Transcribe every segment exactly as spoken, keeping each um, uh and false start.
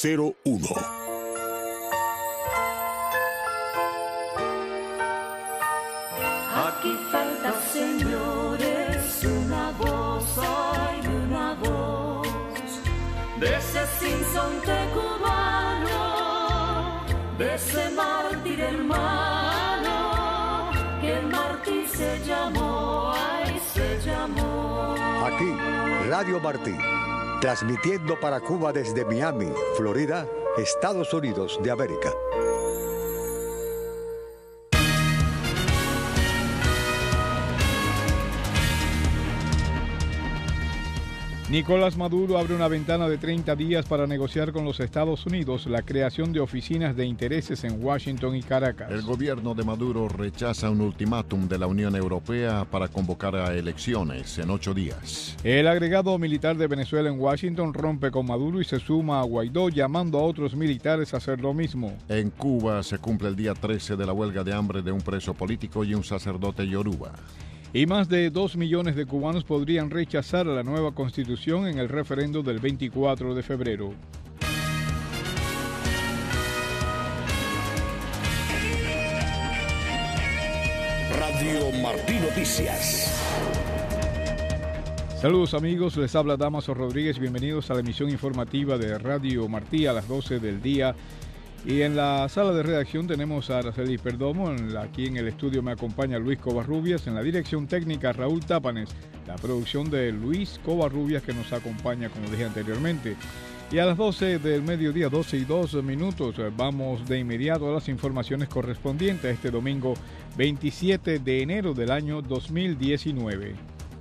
cero uno. Aquí falta, señores, una voz, hay una voz de ese sinsonte cubano, de ese mártir hermano, que el mártir se llamó, ay, se llamó. Aquí, Radio Martí, transmitiendo para Cuba desde Miami, Florida, Estados Unidos de América. Nicolás Maduro abre una ventana de treinta días para negociar con los Estados Unidos la creación de oficinas de intereses en Washington y Caracas. El gobierno de Maduro rechaza un ultimátum de la Unión Europea para convocar a elecciones en ocho días. El agregado militar de Venezuela en Washington rompe con Maduro y se suma a Guaidó, llamando a otros militares a hacer lo mismo. En Cuba se cumple el día trece de la huelga de hambre de un preso político y un sacerdote yoruba. Y más de dos millones de cubanos podrían rechazar la nueva constitución en el referendo del veinticuatro de febrero. Radio Martí Noticias. Saludos amigos, les habla Damaso Rodríguez, bienvenidos a la emisión informativa de Radio Martí a las doce del día. Y en la sala de redacción tenemos a Araceli Perdomo, aquí en el estudio me acompaña Luis Covarrubias, en la dirección técnica Raúl Tápanes, la producción de Luis Covarrubias que nos acompaña como dije anteriormente. Y a las doce del mediodía, doce y dos minutos, vamos de inmediato a las informaciones correspondientes a este domingo veintisiete de enero del año dos mil diecinueve.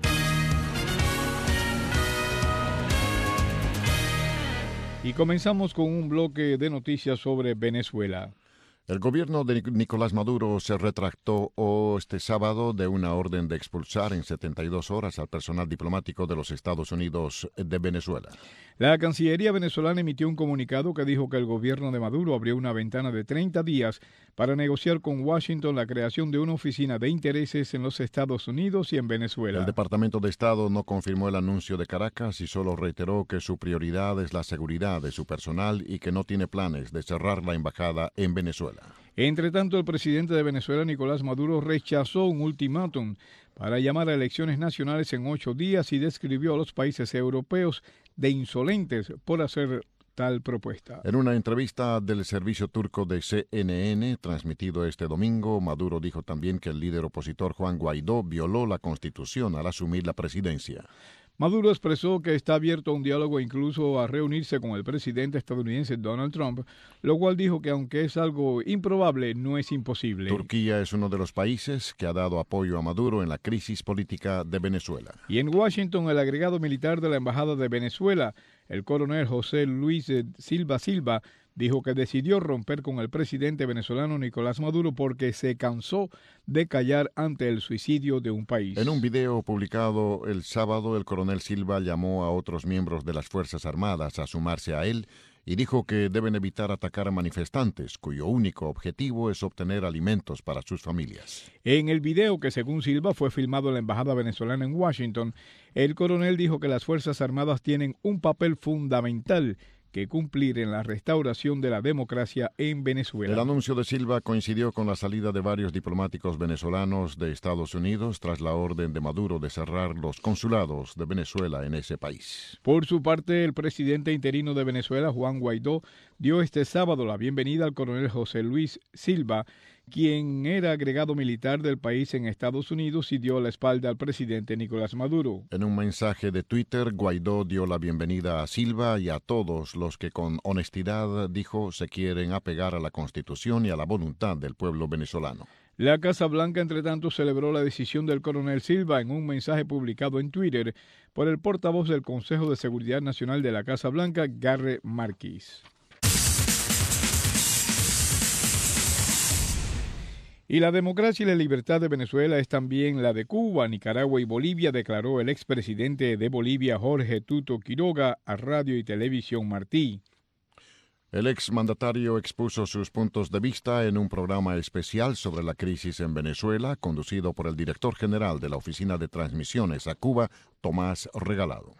Y comenzamos con un bloque de noticias sobre Venezuela. El gobierno de Nicolás Maduro se retractó este sábado de una orden de expulsar en setenta y dos horas al personal diplomático de los Estados Unidos de Venezuela. La Cancillería venezolana emitió un comunicado que dijo que el gobierno de Maduro abrió una ventana de treinta días para negociar con Washington la creación de una oficina de intereses en los Estados Unidos y en Venezuela. El Departamento de Estado no confirmó el anuncio de Caracas y solo reiteró que su prioridad es la seguridad de su personal y que no tiene planes de cerrar la embajada en Venezuela. Entre tanto, el presidente de Venezuela, Nicolás Maduro, rechazó un ultimátum para llamar a elecciones nacionales en ocho días y describió a los países europeos de insolentes por hacer tal propuesta. En una entrevista del servicio turco de C N N, transmitido este domingo, Maduro dijo también que el líder opositor Juan Guaidó violó la Constitución al asumir la presidencia. Maduro expresó que está abierto a un diálogo e incluso a reunirse con el presidente estadounidense Donald Trump, lo cual dijo que aunque es algo improbable, no es imposible. Turquía es uno de los países que ha dado apoyo a Maduro en la crisis política de Venezuela. Y en Washington, el agregado militar de la Embajada de Venezuela, el coronel José Luis Silva Silva, dijo que decidió romper con el presidente venezolano Nicolás Maduro porque se cansó de callar ante el suicidio de un país. En un video publicado el sábado, el coronel Silva llamó a otros miembros de las Fuerzas Armadas a sumarse a él y dijo que deben evitar atacar a manifestantes cuyo único objetivo es obtener alimentos para sus familias. En el video, que según Silva fue filmado en la Embajada venezolana en Washington, el coronel dijo que las Fuerzas Armadas tienen un papel fundamental que cumplir en la restauración de la democracia en Venezuela. El anuncio de Silva coincidió con la salida de varios diplomáticos venezolanos de Estados Unidos tras la orden de Maduro de cerrar los consulados de Venezuela en ese país. Por su parte, el presidente interino de Venezuela, Juan Guaidó, dio este sábado la bienvenida al coronel José Luis Silva, quien era agregado militar del país en Estados Unidos y dio la espalda al presidente Nicolás Maduro. En un mensaje de Twitter, Guaidó dio la bienvenida a Silva y a todos los que con honestidad, dijo, se quieren apegar a la Constitución y a la voluntad del pueblo venezolano. La Casa Blanca, entre tanto, celebró la decisión del coronel Silva en un mensaje publicado en Twitter por el portavoz del Consejo de Seguridad Nacional de la Casa Blanca, Garrett Marquis. Y la democracia y la libertad de Venezuela es también la de Cuba, Nicaragua y Bolivia, declaró el expresidente de Bolivia, Jorge Tuto Quiroga, a Radio y Televisión Martí. El exmandatario expuso sus puntos de vista en un programa especial sobre la crisis en Venezuela, conducido por el director general de la Oficina de Transmisiones a Cuba, Tomás Regalado.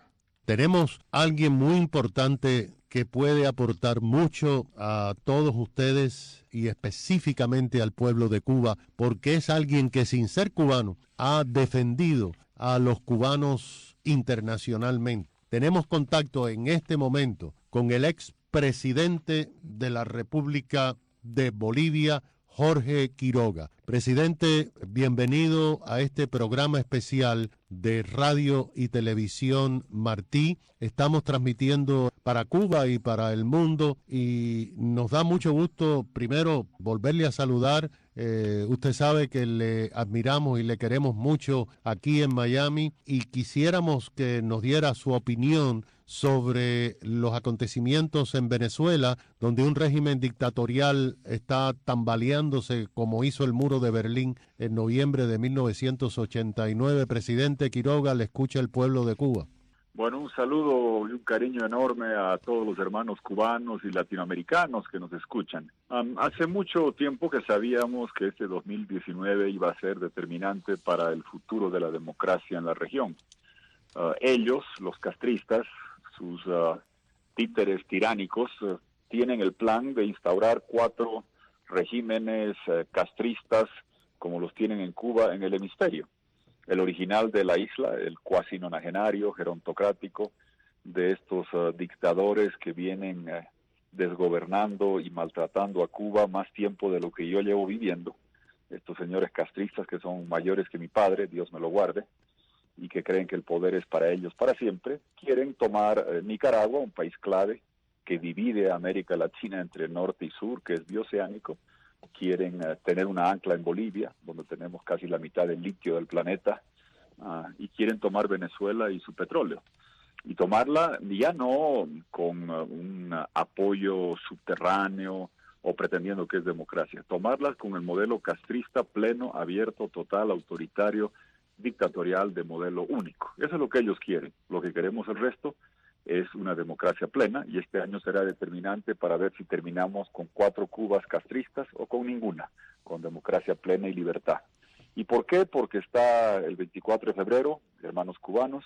tenemos a alguien muy importante que puede aportar mucho a todos ustedes y específicamente al pueblo de Cuba, porque es alguien que sin ser cubano ha defendido a los cubanos internacionalmente. Tenemos contacto en este momento con el expresidente de la República de Bolivia, Jorge Quiroga. Presidente, bienvenido a este programa especial de Radio y Televisión Martí. Estamos transmitiendo para Cuba y para el mundo y nos da mucho gusto primero volverle a saludar. Eh, usted sabe que le admiramos y le queremos mucho aquí en Miami y quisiéramos que nos diera su opinión sobre los acontecimientos en Venezuela, donde un régimen dictatorial está tambaleándose como hizo el muro de Berlín en noviembre de mil novecientos ochenta y nueve. Presidente Quiroga, le escucha el pueblo de Cuba. Bueno, un saludo y un cariño enorme a todos los hermanos cubanos y latinoamericanos que nos escuchan. Um, hace mucho tiempo que sabíamos que este dos mil diecinueve iba a ser determinante para el futuro de la democracia en la región. Uh, ellos, los castristas, sus uh, títeres tiránicos, uh, tienen el plan de instaurar cuatro regímenes uh, castristas como los tienen en Cuba en el hemisferio. El original de la isla, el cuasi nonagenario, gerontocrático, de estos uh, dictadores que vienen uh, desgobernando y maltratando a Cuba más tiempo de lo que yo llevo viviendo. Estos señores castristas que son mayores que mi padre, Dios me lo guarde, y que creen que el poder es para ellos para siempre, quieren tomar eh, Nicaragua, un país clave que divide a América Latina entre norte y sur, que es bioceánico. Quieren uh, tener una ancla en Bolivia, donde tenemos casi la mitad del litio del planeta, uh, y quieren tomar Venezuela y su petróleo. Y tomarla ya no con uh, un uh, apoyo subterráneo o pretendiendo que es democracia, tomarla con el modelo castrista pleno, abierto, total, autoritario, dictatorial, de modelo único. Eso es lo que ellos quieren. Lo que queremos el resto es una democracia plena, y este año será determinante para ver si terminamos con cuatro Cubas castristas o con ninguna, con democracia plena y libertad. ¿Y por qué? Porque está el veinticuatro de febrero, hermanos cubanos,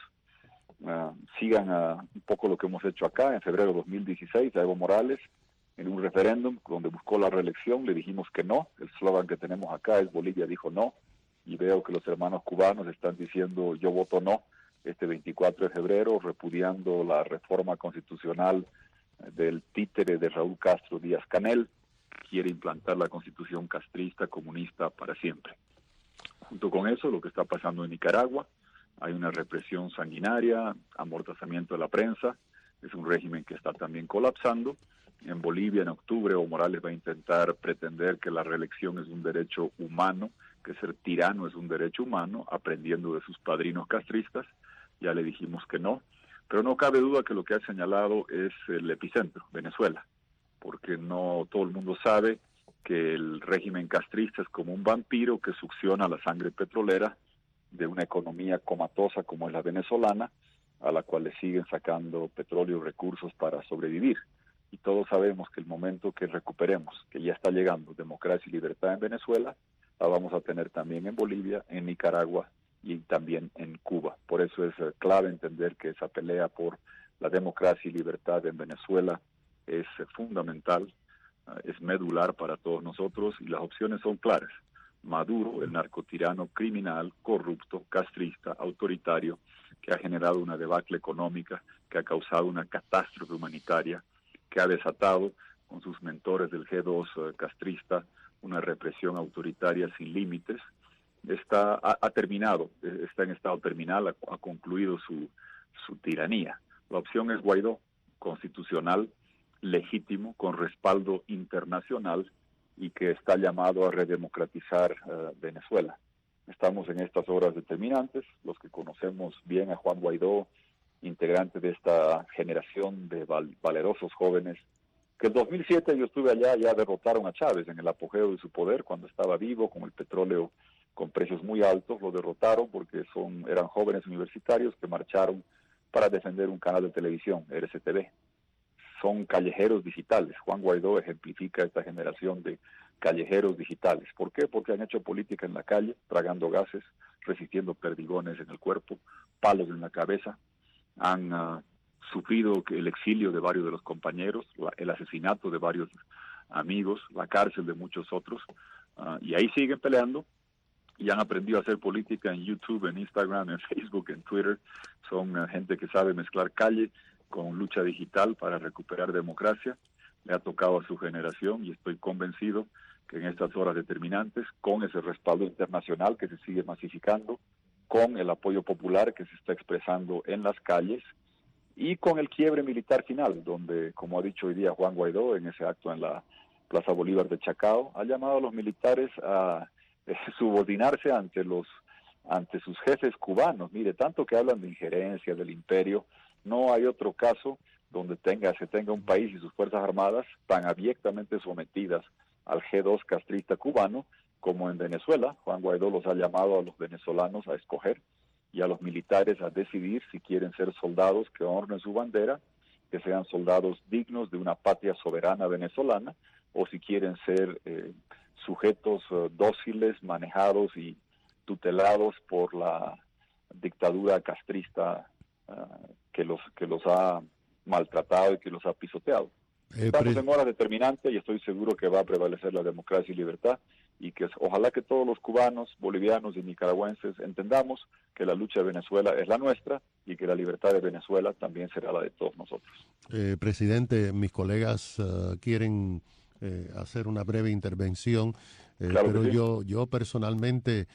uh, sigan uh, un poco lo que hemos hecho acá. En febrero de dos mil dieciséis, a Evo Morales, en un referéndum donde buscó la reelección, le dijimos que no. El slogan que tenemos acá es Bolivia dijo no, y veo que los hermanos cubanos están diciendo yo voto no este veinticuatro de febrero, repudiando la reforma constitucional del títere de Raúl Castro Díaz-Canel, que quiere implantar la constitución castrista comunista para siempre. Junto con eso, lo que está pasando en Nicaragua, hay una represión sanguinaria, amordazamiento de la prensa, es un régimen que está también colapsando. En Bolivia, en octubre, Evo Morales va a intentar pretender que la reelección es un derecho humano, que ser tirano es un derecho humano, aprendiendo de sus padrinos castristas. Ya le dijimos que no, pero no cabe duda que lo que ha señalado es el epicentro, Venezuela, porque no todo el mundo sabe que el régimen castrista es como un vampiro que succiona la sangre petrolera de una economía comatosa como es la venezolana, a la cual le siguen sacando petróleo y recursos para sobrevivir. Y todos sabemos que el momento que recuperemos, que ya está llegando, democracia y libertad en Venezuela, la vamos a tener también en Bolivia, en Nicaragua y también en Cuba. Por eso es uh, clave entender que esa pelea por la democracia y libertad en Venezuela es uh, fundamental, uh, es medular para todos nosotros, y las opciones son claras. Maduro, el narcotirano criminal, corrupto, castrista, autoritario, que ha generado una debacle económica, que ha causado una catástrofe humanitaria, que ha desatado con sus mentores del G dos uh, castrista una represión autoritaria sin límites. Está, ha, ha terminado, está en estado terminal, ha, ha concluido su, su tiranía. La opción es Guaidó, constitucional, legítimo, con respaldo internacional, y que está llamado a redemocratizar uh, Venezuela. Estamos en estas horas determinantes. Los que conocemos bien a Juan Guaidó, integrante de esta generación de val valerosos jóvenes, que en dos mil siete yo estuve allá, ya derrotaron a Chávez en el apogeo de su poder, cuando estaba vivo, con el petróleo con precios muy altos. Lo derrotaron porque son eran jóvenes universitarios que marcharon para defender un canal de televisión, R C T V. Son callejeros digitales. Juan Guaidó ejemplifica esta generación de callejeros digitales. ¿Por qué? Porque han hecho política en la calle, tragando gases, resistiendo perdigones en el cuerpo, palos en la cabeza. Han uh, sufrido el exilio de varios de los compañeros, el asesinato de varios amigos, la cárcel de muchos otros, uh, y ahí siguen peleando, y han aprendido a hacer política en YouTube, en Instagram, en Facebook, en Twitter. Son uh, gente que sabe mezclar calle con lucha digital para recuperar democracia. Le ha tocado a su generación y estoy convencido que en estas horas determinantes, con ese respaldo internacional que se sigue masificando, con el apoyo popular que se está expresando en las calles y con el quiebre militar final, donde, como ha dicho hoy día Juan Guaidó en ese acto en la Plaza Bolívar de Chacao, ha llamado a los militares a eh, subordinarse ante los ante sus jefes cubanos. Mire, tanto que hablan de injerencia del imperio, no hay otro caso donde tenga se tenga un país y sus fuerzas armadas tan abiertamente sometidas al G dos castrista cubano como en Venezuela. Juan Guaidó los ha llamado a los venezolanos a escoger y a los militares a decidir si quieren ser soldados que honren su bandera, que sean soldados dignos de una patria soberana venezolana, o si quieren ser eh, sujetos uh, dóciles, manejados y tutelados por la dictadura castrista uh, que los que los ha maltratado y que los ha pisoteado. Eh, Estamos en horas determinantes y estoy seguro que va a prevalecer la democracia y libertad, y que ojalá que todos los cubanos, bolivianos y nicaragüenses entendamos que la lucha de Venezuela es la nuestra y que la libertad de Venezuela también será la de todos nosotros. Eh, presidente, mis colegas uh, quieren eh, hacer una breve intervención, eh, Claro pero que sí. yo, yo personalmente,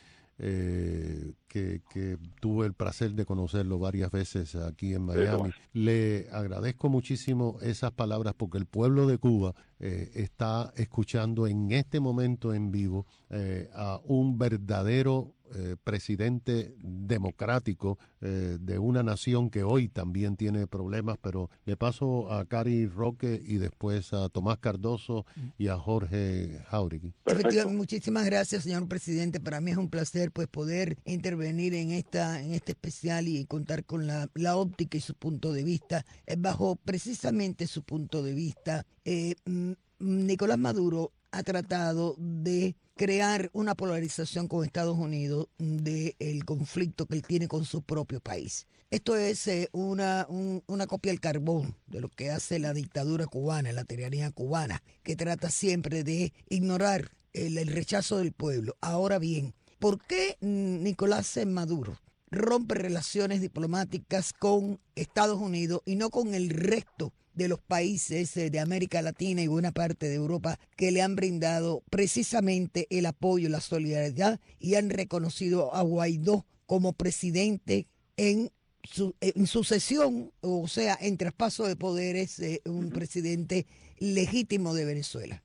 eh, que, que tuve el placer de conocerlo varias veces aquí en Miami, Sí, le agradezco muchísimo esas palabras porque el pueblo de Cuba eh, está escuchando en este momento en vivo eh, a un verdadero eh, presidente democrático eh, de una nación que hoy también tiene problemas, pero le paso a Cari Roque y después a Tomás Cardoso y a Jorge Jauregui. Efectivamente, muchísimas gracias, señor presidente. Para mí es un placer pues poder intervenir en esta en este especial y contar con la, la óptica y su punto de vista. Eh, bajo precisamente su punto de vista, eh, Nicolás Maduro ha tratado de crear una polarización con Estados Unidos del conflicto que él tiene con su propio país. Esto es eh, una, un, una copia al carbón de lo que hace la dictadura cubana, la tiranía cubana, que trata siempre de ignorar el, el rechazo del pueblo. Ahora bien, ¿por qué Nicolás Maduro rompe relaciones diplomáticas con Estados Unidos y no con el resto de los países de América Latina y buena parte de Europa que le han brindado precisamente el apoyo, la solidaridad y han reconocido a Guaidó como presidente en su en sucesión, o sea, en traspaso de poderes, eh, un presidente legítimo de Venezuela?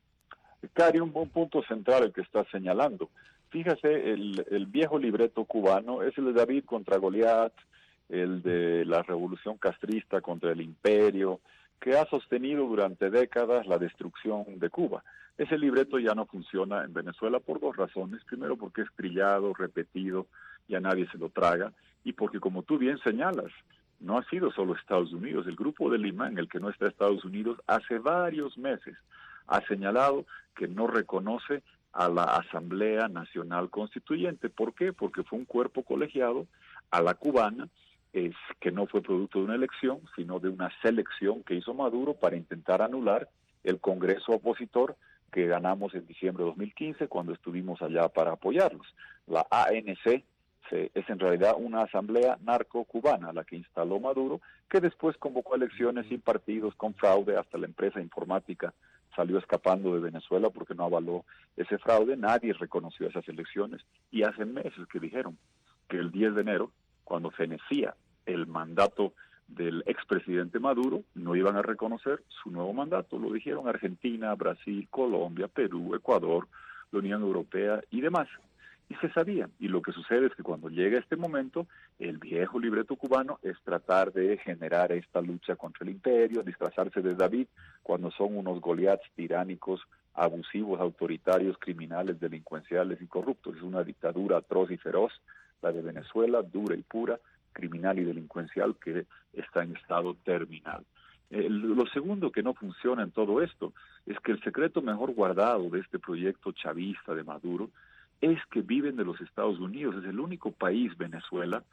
Cari, un, un punto central el que está señalando. Fíjese, el, el viejo libreto cubano es el de David contra Goliat, el de la revolución castrista contra el imperio, que ha sostenido durante décadas la destrucción de Cuba. Ese libreto ya no funciona en Venezuela por dos razones. Primero, porque es trillado, repetido, y a nadie se lo traga, y porque, como tú bien señalas, no ha sido solo Estados Unidos. El Grupo de Lima, en el que no está Estados Unidos, hace varios meses ha señalado que no reconoce a la Asamblea Nacional Constituyente. ¿Por qué? Porque fue un cuerpo colegiado a la cubana, es que no fue producto de una elección, sino de una selección que hizo Maduro para intentar anular el Congreso opositor que ganamos en diciembre de dos mil quince cuando estuvimos allá para apoyarlos. La A N C se, es en realidad una asamblea narco-cubana, la que instaló Maduro, que después convocó elecciones sin partidos, con fraude, hasta la empresa informática salió escapando de Venezuela porque no avaló ese fraude. Nadie reconoció esas elecciones y hace meses que dijeron que el diez de enero, cuando fenecía el mandato del expresidente Maduro, no iban a reconocer su nuevo mandato. Lo dijeron Argentina, Brasil, Colombia, Perú, Ecuador, la Unión Europea y demás. Y se sabía. Y lo que sucede es que cuando llega este momento, el viejo libreto cubano es tratar de generar esta lucha contra el imperio, disfrazarse de David, cuando son unos Goliaths tiránicos, abusivos, autoritarios, criminales, delincuenciales y corruptos. Es una dictadura atroz y feroz, la de Venezuela, dura y pura, criminal y delincuencial, que está en estado terminal. Eh, lo segundo que no funciona en todo esto es que el secreto mejor guardado de este proyecto chavista de Maduro es que viven de los Estados Unidos. Es el único país, Venezuela,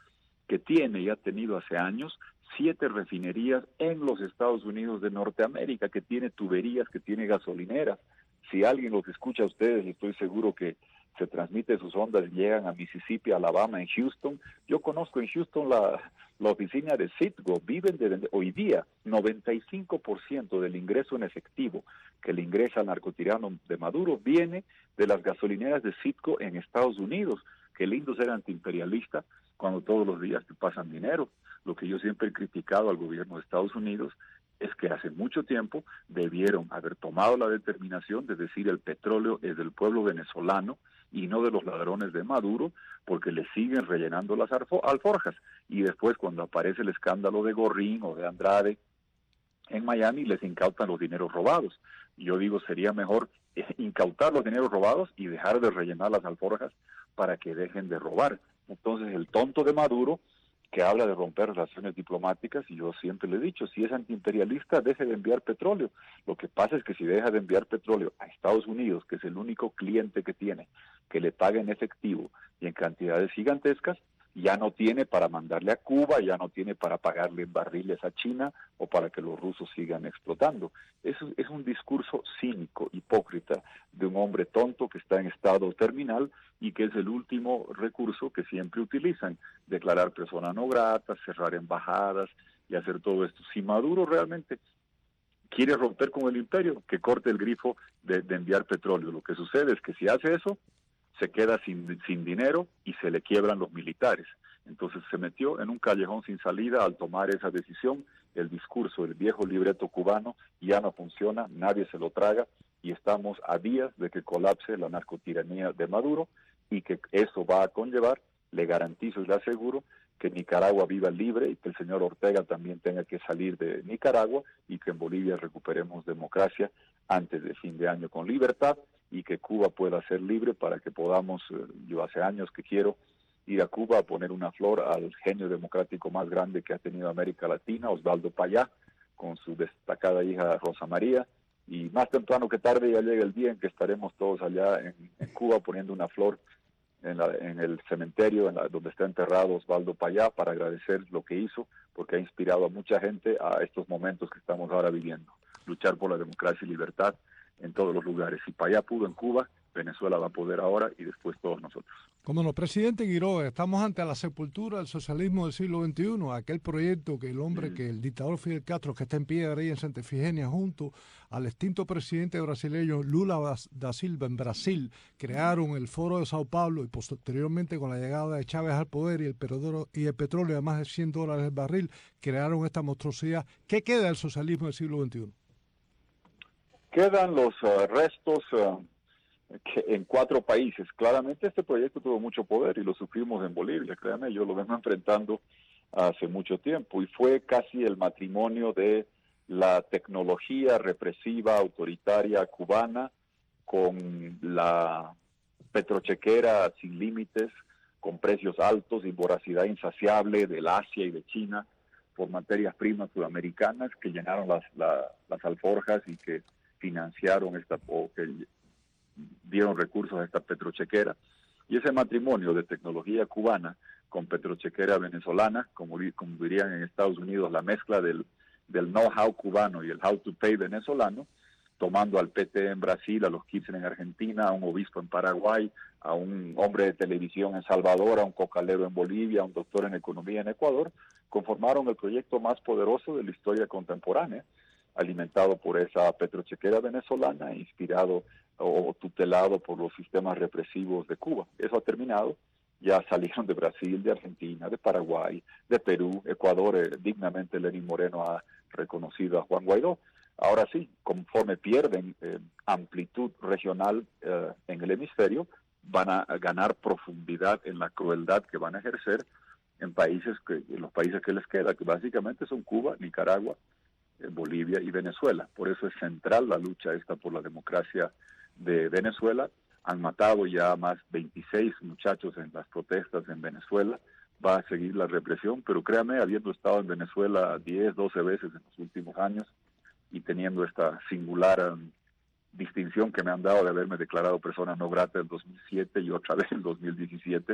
que tiene y ha tenido hace años siete refinerías en los Estados Unidos de Norteamérica, que tiene tuberías, que tiene gasolineras. Si alguien los escucha a ustedes, estoy seguro que se transmite sus ondas, llegan a Mississippi, Alabama, en Houston. Yo conozco en Houston la, la oficina de Citgo. Viven de, hoy día noventa y cinco por ciento del ingreso en efectivo que le ingresa al narcotirano de Maduro viene de las gasolineras de Citgo en Estados Unidos. Qué lindo ser antiimperialista cuando todos los días te pasan dinero. Lo que yo siempre he criticado al gobierno de Estados Unidos es que hace mucho tiempo debieron haber tomado la determinación de decir el petróleo es del pueblo venezolano y no de los ladrones de Maduro, porque le siguen rellenando las alforjas. Y después, cuando aparece el escándalo de Gorrín o de Andrade en Miami, les incautan los dineros robados. Yo digo, sería mejor incautar los dineros robados y dejar de rellenar las alforjas para que dejen de robar. Entonces, el tonto de Maduro, que habla de romper relaciones diplomáticas, y yo siempre le he dicho, si es antiimperialista, deje de enviar petróleo. Lo que pasa es que si deja de enviar petróleo a Estados Unidos, que es el único cliente que tiene, que le paga en efectivo y en cantidades gigantescas, ya no tiene para mandarle a Cuba, ya no tiene para pagarle en barriles a China o para que los rusos sigan explotando. Eso es un discurso cínico, hipócrita, de un hombre tonto que está en estado terminal y que es el último recurso que siempre utilizan, declarar persona no grata, cerrar embajadas y hacer todo esto. Si Maduro realmente quiere romper con el imperio, que corte el grifo de, de enviar petróleo. Lo que sucede es que si hace eso, se queda sin, sin dinero y se le quiebran los militares. Entonces se metió en un callejón sin salida al tomar esa decisión. El discurso, el viejo libreto cubano ya no funciona, nadie se lo traga y estamos a días de que colapse la narcotiranía de Maduro y que eso va a conllevar, le garantizo y le aseguro, que Nicaragua viva libre y que el señor Ortega también tenga que salir de Nicaragua y que en Bolivia recuperemos democracia antes de fin de año con libertad y que Cuba pueda ser libre para que podamos, eh, yo hace años que quiero ir a Cuba a poner una flor al genio democrático más grande que ha tenido América Latina, Osvaldo Payá, con su destacada hija Rosa María, y más temprano que tarde ya llega el día en que estaremos todos allá en, en Cuba poniendo una flor en, la, en el cementerio en la, donde está enterrado Osvaldo Payá para agradecer lo que hizo, porque ha inspirado a mucha gente a estos momentos que estamos ahora viviendo, luchar por la democracia y libertad en todos los lugares. Si Payá pudo en Cuba, Venezuela va a poder ahora y después todos nosotros. Como no, presidente Guiró, estamos ante la sepultura del socialismo del siglo veintiuno, aquel proyecto que el hombre, mm. que el dictador Fidel Castro, que está en pie ahí en Santa Efigenia, junto al extinto presidente brasileño Lula da Silva en Brasil, crearon el Foro de Sao Paulo y posteriormente con la llegada de Chávez al poder y el petróleo, y el petróleo a más de cien dólares el barril, crearon esta monstruosidad. ¿Qué queda del socialismo del siglo veintiuno? Quedan los uh, restos uh, que en cuatro países. Claramente este proyecto tuvo mucho poder y lo sufrimos en Bolivia, créanme, yo lo vengo enfrentando hace mucho tiempo y fue casi el matrimonio de la tecnología represiva, autoritaria cubana con la petrochequera sin límites, con precios altos y voracidad insaciable del Asia y de China por materias primas sudamericanas que llenaron las, la, las alforjas y que financiaron esta o que dieron recursos a esta petrochequera. Y ese matrimonio de tecnología cubana con petrochequera venezolana, como, como dirían en Estados Unidos, la mezcla del, del know-how cubano y el how to pay venezolano, tomando al P T en Brasil, a los Kirchner en Argentina, a un obispo en Paraguay, a un hombre de televisión en Salvador, a un cocalero en Bolivia, a un doctor en economía en Ecuador, conformaron el proyecto más poderoso de la historia contemporánea, alimentado por esa petrochequera venezolana, inspirado o tutelado por los sistemas represivos de Cuba. Eso ha terminado, ya salieron de Brasil, de Argentina, de Paraguay, de Perú, Ecuador, eh, dignamente Lenín Moreno ha reconocido a Juan Guaidó. Ahora sí, conforme pierden eh, amplitud regional eh, en el hemisferio, van a ganar profundidad en la crueldad que van a ejercer en países que, en los países que les queda, que básicamente son Cuba, Nicaragua, eh, Bolivia y Venezuela. Por eso es central la lucha esta por la democracia de Venezuela. Han matado ya más veintiséis muchachos en las protestas en Venezuela. Va a seguir la represión, pero créame, habiendo estado en Venezuela diez, doce veces en los últimos años y teniendo esta singular um, distinción que me han dado de haberme declarado persona no grata en dos mil siete y otra vez en dos mil diecisiete,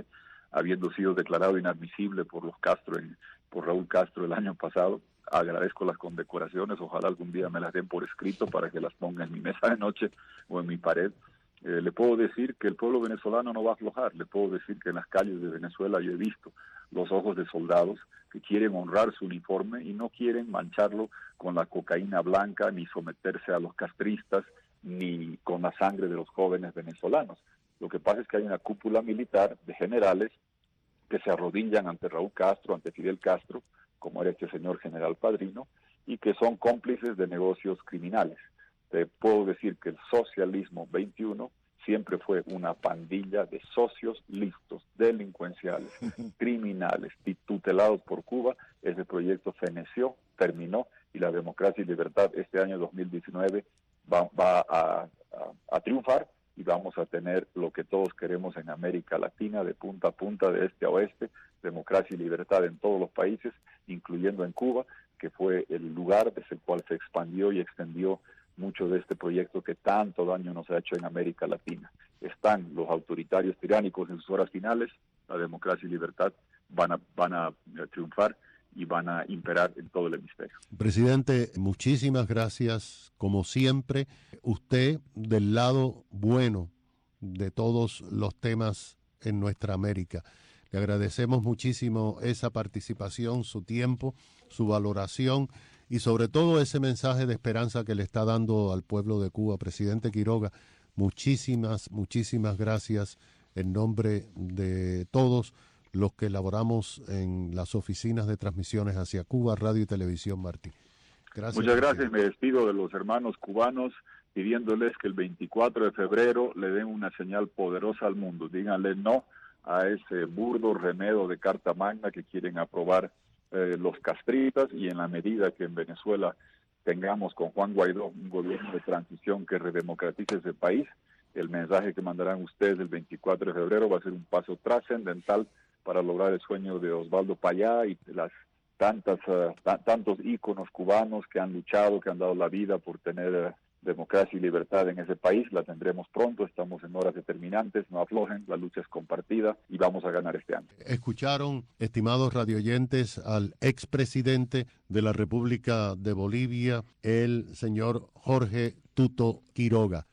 habiendo sido declarado inadmisible por los Castro, en, por Raúl Castro el año pasado. Agradezco las condecoraciones, ojalá algún día me las den por escrito para que las ponga en mi mesa de noche o en mi pared. Eh, le puedo decir que el pueblo venezolano no va a aflojar, le puedo decir que en las calles de Venezuela yo he visto los ojos de soldados que quieren honrar su uniforme y no quieren mancharlo con la cocaína blanca, ni someterse a los castristas, ni con la sangre de los jóvenes venezolanos. Lo que pasa es que hay una cúpula militar de generales que se arrodillan ante Raúl Castro, ante Fidel Castro, como era este señor general Padrino, y que son cómplices de negocios criminales. Te puedo decir que el socialismo veintiuno siempre fue una pandilla de socios listos, delincuenciales, criminales, tutelados por Cuba. Ese proyecto feneció, terminó, y la democracia y libertad este año dos mil diecinueve va, va a, a, a triunfar, y vamos a tener lo que todos queremos en América Latina, de punta a punta, de este a oeste, democracia y libertad en todos los países, incluyendo en Cuba, que fue el lugar desde el cual se expandió y extendió mucho de este proyecto que tanto daño nos ha hecho en América Latina. Están los autoritarios tiránicos en sus horas finales, la democracia y libertad van a, van a triunfar y van a imperar en todo el hemisferio. Presidente, muchísimas gracias, como siempre, usted del lado bueno de todos los temas en nuestra América. Le agradecemos muchísimo esa participación, su tiempo, su valoración y sobre todo ese mensaje de esperanza que le está dando al pueblo de Cuba. Presidente Quiroga, muchísimas, muchísimas gracias en nombre de todos los que elaboramos en las oficinas de transmisiones hacia Cuba, Radio y Televisión Martí. Gracias. Muchas gracias, me despido de los hermanos cubanos pidiéndoles que el veinticuatro de febrero le den una señal poderosa al mundo. Díganle no a ese burdo remedo de Carta Magna que quieren aprobar eh, los castristas, y en la medida que en Venezuela tengamos con Juan Guaidó un gobierno de transición que redemocratice ese país, el mensaje que mandarán ustedes el veinticuatro de febrero va a ser un paso trascendental para lograr el sueño de Osvaldo Payá y de las tantas uh, tantos íconos cubanos que han luchado, que han dado la vida por tener uh, democracia y libertad en ese país. La tendremos pronto, estamos en horas determinantes, no aflojen, la lucha es compartida y vamos a ganar este año. Escucharon, estimados radioyentes, al expresidente de la República de Bolivia, el señor Jorge Tuto Quiroga.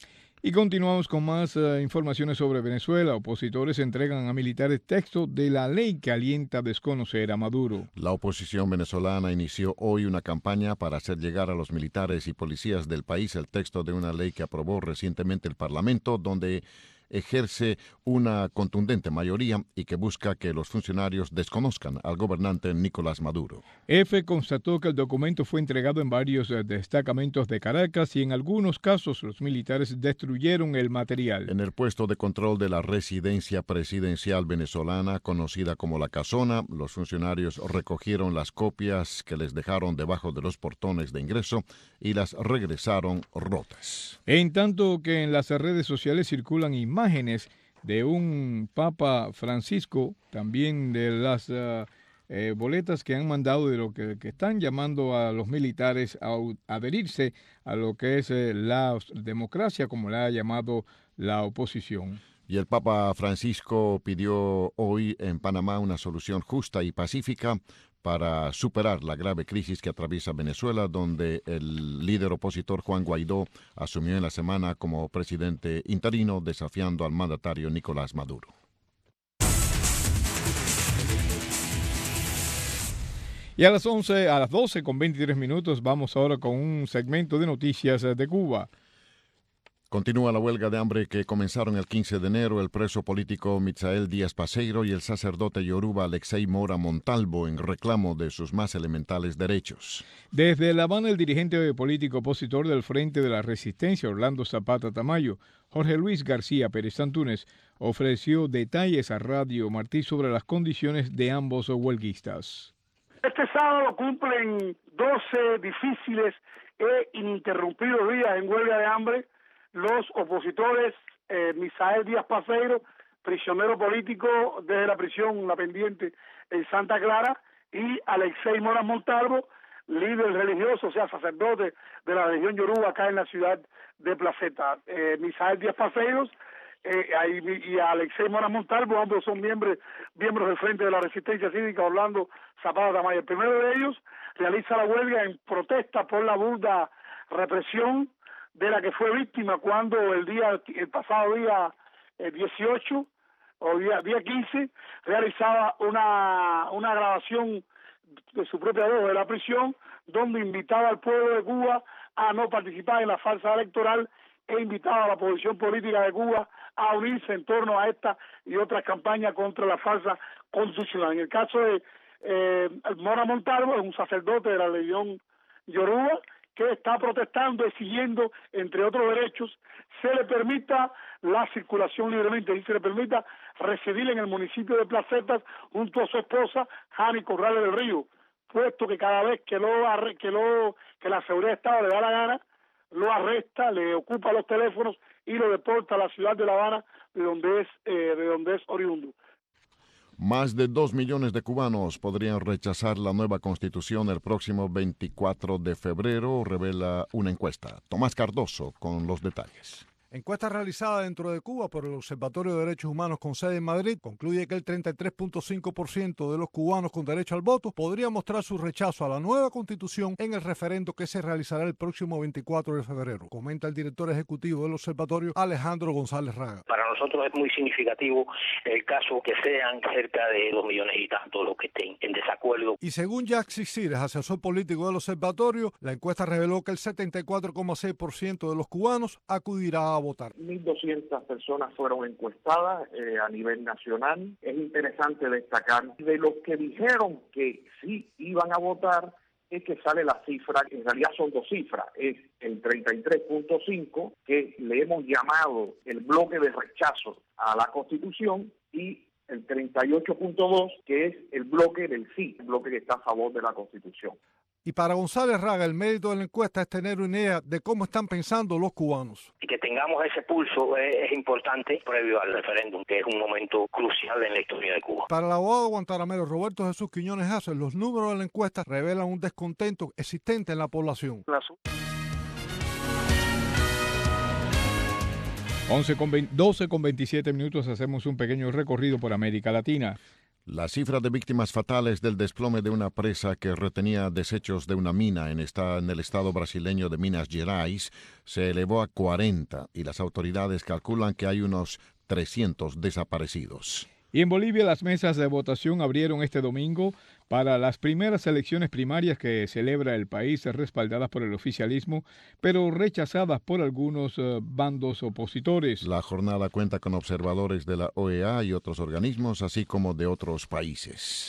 Y continuamos con más uh, informaciones sobre Venezuela. Opositores entregan a militares texto de la ley que alienta a desconocer a Maduro. La oposición venezolana inició hoy una campaña para hacer llegar a los militares y policías del país el texto de una ley que aprobó recientemente el Parlamento, donde ejerce una contundente mayoría y que busca que los funcionarios desconozcan al gobernante Nicolás Maduro. F constató que el documento fue entregado en varios destacamentos de Caracas y en algunos casos los militares destruyeron el material. En el puesto de control de la residencia presidencial venezolana, conocida como La Casona, los funcionarios recogieron las copias que les dejaron debajo de los portones de ingreso y las regresaron rotas. En tanto que en las redes sociales circulan imágenes imágenes de un Papa Francisco, también de las uh, eh, boletas que han mandado de lo que, que están llamando a los militares a, a adherirse a lo que es eh, la democracia, como la ha llamado la oposición. Y el Papa Francisco pidió hoy en Panamá una solución justa y pacífica para superar la grave crisis que atraviesa Venezuela, donde el líder opositor Juan Guaidó asumió en la semana como presidente interino, desafiando al mandatario Nicolás Maduro. Y a las once, a las doce con veintitrés minutos, vamos ahora con un segmento de noticias de Cuba. Continúa la huelga de hambre que comenzaron el quince de enero el preso político Misael Díaz Paseiro y el sacerdote yoruba Alexei Mora Montalvo en reclamo de sus más elementales derechos. Desde La Habana, el dirigente político opositor del Frente de la Resistencia, Orlando Zapata Tamayo, Jorge Luis García Pérez Antúnez, ofreció detalles a Radio Martí sobre las condiciones de ambos huelguistas. Este sábado cumplen doce difíciles e ininterrumpidos días en huelga de hambre los opositores eh, Misael Díaz Paseiro, prisionero político desde la prisión La Pendiente en Santa Clara, y Alexei Mora Montalvo, líder religioso, o sea, sacerdote de la religión yoruba acá en la ciudad de Placeta. Eh, Misael Díaz Paseiro eh, y a Alexei Mora Montalvo, ambos son miembros miembros del Frente de la Resistencia Cívica Orlando Zapata Tamayo. El primero de ellos realiza la huelga en protesta por la burda represión de la que fue víctima cuando el día el pasado día eh, dieciocho o día, día quince realizaba una, una grabación de su propia voz de la prisión, donde invitaba al pueblo de Cuba a no participar en la farsa electoral e invitaba a la oposición política de Cuba a unirse en torno a esta y otras campañas contra la farsa constitucional. En el caso de eh, Mora Montalvo, es un sacerdote de la Legión Yoruba que está protestando, exigiendo, entre otros derechos, se le permita la circulación libremente y se le permita residir en el municipio de Placetas junto a su esposa, Jani Corrales del Río, puesto que cada vez que lo que lo que la seguridad de Estado le da la gana, lo arresta, le ocupa los teléfonos y lo deporta a la ciudad de La Habana, de donde es eh, de donde es oriundo. Más de dos millones de cubanos podrían rechazar la nueva constitución el próximo veinticuatro de febrero, revela una encuesta. Tomás Cardoso con los detalles. Encuesta realizada dentro de Cuba por el Observatorio de Derechos Humanos con sede en Madrid concluye que el treinta y tres punto cinco por ciento de los cubanos con derecho al voto podría mostrar su rechazo a la nueva constitución en el referendo que se realizará el próximo veinticuatro de febrero. Comenta el director ejecutivo del observatorio, Alejandro González Raga. Para nosotros es muy significativo el caso que sean cerca de dos millones y tantos los que estén en desacuerdo. Y según Jack Sixires, asesor político del observatorio, la encuesta reveló que el setenta y cuatro coma seis por ciento de los cubanos acudirá a votar. mil doscientas personas fueron encuestadas eh, a nivel nacional. Es interesante destacar de los que dijeron que sí iban a votar, es que sale la cifra, en realidad son dos cifras, es el treinta y tres punto cinco, que le hemos llamado el bloque de rechazo a la Constitución, y el treinta y ocho punto dos, que es el bloque del sí, el bloque que está a favor de la Constitución. Y para González Raga, el mérito de la encuesta es tener una idea de cómo están pensando los cubanos. Y que tengamos ese pulso es, es importante previo al referéndum, que es un momento crucial en la historia de Cuba. Para el abogado guantanamero Roberto Jesús Quiñones Hacer, los números de la encuesta revelan un descontento existente en la población. once con veinte, doce con veintisiete minutos, hacemos un pequeño recorrido por América Latina. La cifra de víctimas fatales del desplome de una presa que retenía desechos de una mina en, esta, en el estado brasileño de Minas Gerais se elevó a cuarenta y las autoridades calculan que hay unos trescientos desaparecidos. Y en Bolivia las mesas de votación abrieron este domingo para las primeras elecciones primarias que celebra el país, respaldadas por el oficialismo, pero rechazadas por algunos uh, bandos opositores. La jornada cuenta con observadores de la O E A y otros organismos, así como de otros países.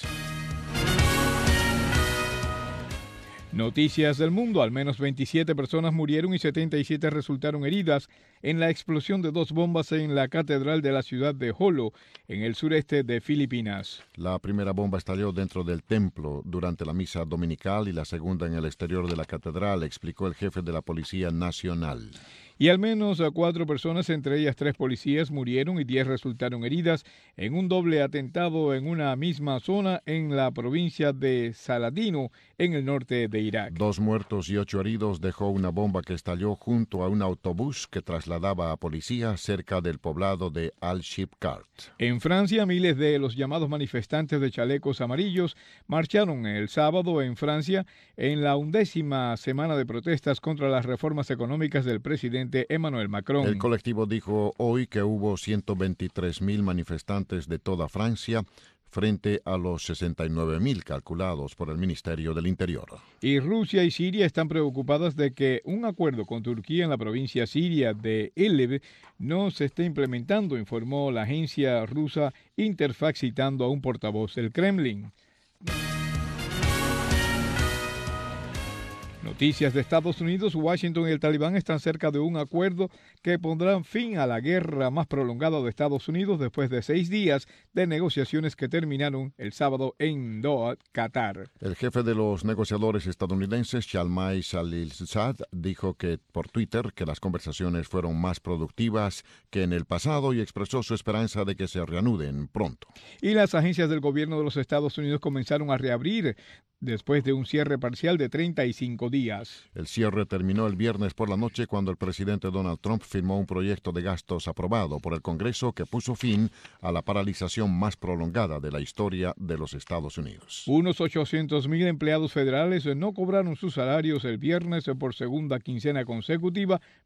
Noticias del mundo. Al menos veintisiete personas murieron y setenta y siete resultaron heridas en la explosión de dos bombas en la catedral de la ciudad de Jolo, en el sureste de Filipinas. La primera bomba estalló dentro del templo durante la misa dominical y la segunda en el exterior de la catedral, explicó el jefe de la Policía Nacional. Y al menos cuatro personas, entre ellas tres policías, murieron y diez resultaron heridas en un doble atentado en una misma zona en la provincia de Saladino, en el norte de Irak. Dos muertos y ocho heridos dejó una bomba que estalló junto a un autobús que trasladaba a policía cerca del poblado de Al-Shibkart. En Francia, miles de los llamados manifestantes de chalecos amarillos marcharon el sábado en Francia en la undécima semana de protestas contra las reformas económicas del presidente Emmanuel Macron. El colectivo dijo hoy que hubo ciento veintitrés mil manifestantes de toda Francia frente a los sesenta y nueve mil calculados por el Ministerio del Interior. Y Rusia y Siria están preocupadas de que un acuerdo con Turquía en la provincia siria de Idlib no se esté implementando, informó la agencia rusa Interfax citando a un portavoz del Kremlin. Noticias de Estados Unidos. Washington y el Talibán están cerca de un acuerdo que pondrá fin a la guerra más prolongada de Estados Unidos después de seis días de negociaciones que terminaron el sábado en Doha, Qatar. El jefe de los negociadores estadounidenses, Shalmay Khalilzad, dijo que por Twitter que las conversaciones fueron más productivas que en el pasado y expresó su esperanza de que se reanuden pronto. Y las agencias del gobierno de los Estados Unidos comenzaron a reabrir después de un cierre parcial de treinta y cinco días. El cierre terminó el viernes por la noche cuando el presidente Donald Trump firmó un proyecto de gastos aprobado por el Congreso que puso fin a la paralización más prolongada de la historia de los Estados Unidos. Unos ochocientos mil empleados federales no cobraron sus salarios el viernes por segunda quincena consecutiva,